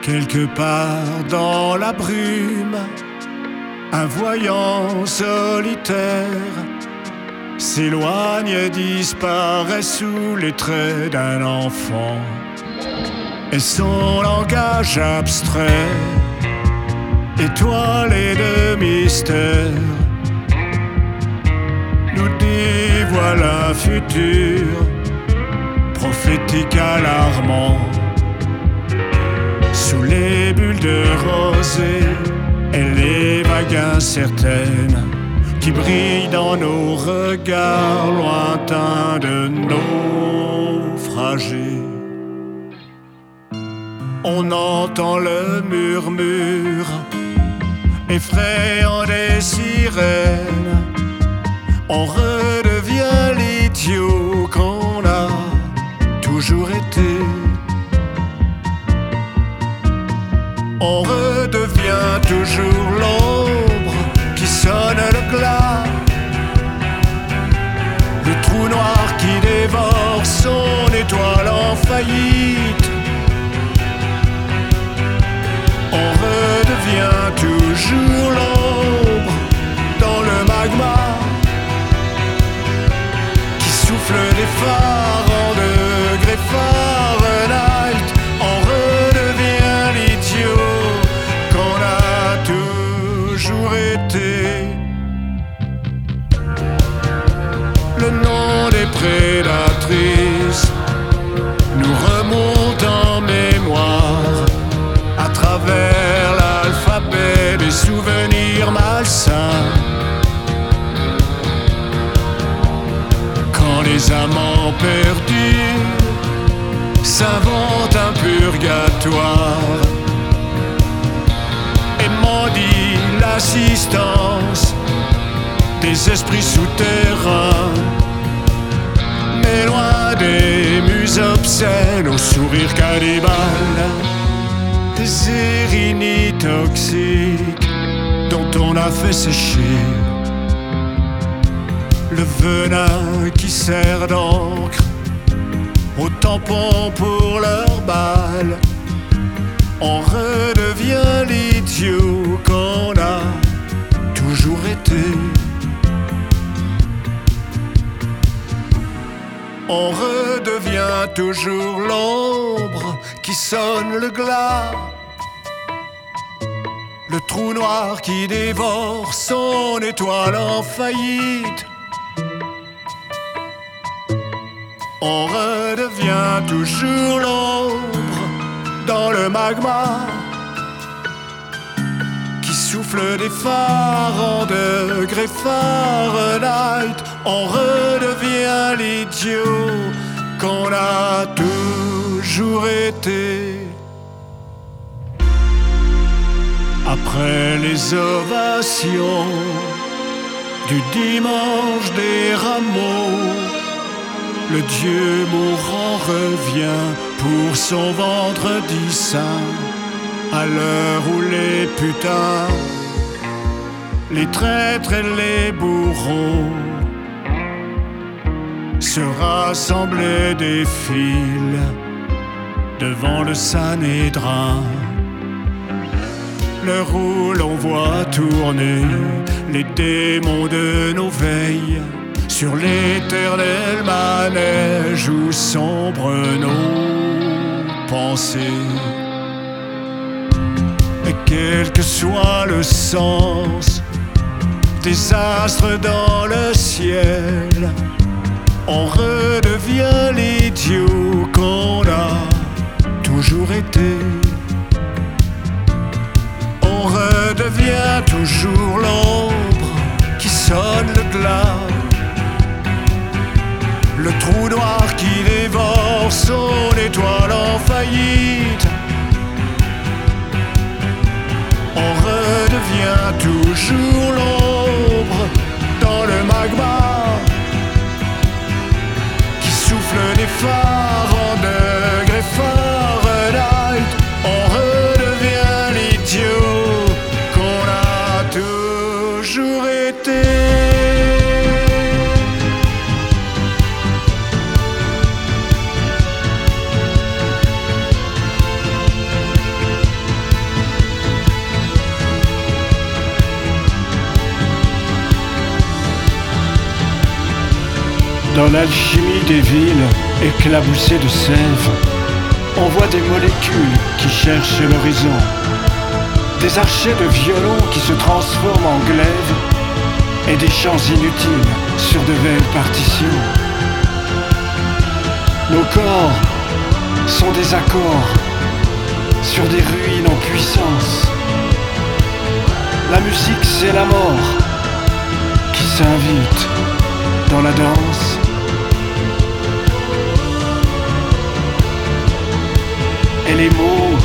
Quelque part dans la brume, un voyant solitaire s'éloigne et disparaît sous les traits d'un enfant. Et son langage abstrait, étoilé de mystère, nous dévoile un futur prophétique alarmant. Sous les bulles de rosée et les vagues incertaines qui brillent dans nos regards lointains de naufragés. On entend le murmure effrayant des sirènes. On redevient l'idiot qu'on a toujours été. On redevient toujours l'ombre qui sonne le glas, le trou noir qui dévore son étoile en faillite. On redevient toujours l'ombre dans le magma qui souffle des phares en degrés Fahrenheit. On redevient l'idiot qu'on a toujours été. Le nom des prédatrices nous remonte en mémoire à travers l'alphabet des souvenirs malsains. Quand les amants perdus s'inventent un purgatoire et mendient l'assistance des esprits souterrains, mais loin des muses obscènes au sourire cannibale, des érinies toxiques dont on a fait sécher le venin qui sert d'encre au tampon pour leurs balles. On redevient l'idiot qu'on a toujours été. On redevient toujours l'ombre qui sonne le glas, le trou noir qui dévore son étoile en faillite. On redevient toujours l'ombre dans le magma qui souffle des phares en degrés Fahrenheit. On redevient l'idiot qu'on a toujours été. Après les ovations du dimanche des rameaux, le Dieu mourant revient pour son vendredi saint, à l'heure où les putains, les traîtres et les bourreaux se rassemblent et défilent devant le Sanhédrin. L'heure où l'on voit tourner les démons de nos veilles sur l'éternel manège où sombrent nos pensées. Et quel que soit le sens des astres dans le ciel, on redevient l'idiot qu'on a toujours été. On redevient toujours l'ombre qui sonne le glas, le trou noir qui dévore son étoile en faillite. On redevient toujours l'ombre dans le magma qui souffle des phares en degrés Fahrenheit. On redevient l'idiot qu'on a toujours été. Dans l'alchimie des villes éclaboussées de sève, on voit des molécules qui cherchent l'horizon, des archers de violon qui se transforment en glaives et des chants inutiles sur de belles partitions. Nos corps sont des accords sur des ruines en puissance. La musique, c'est la mort qui s'invite dans la danse. Et les mots,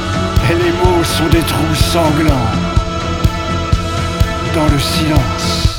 sont des trous sanglants dans le silence.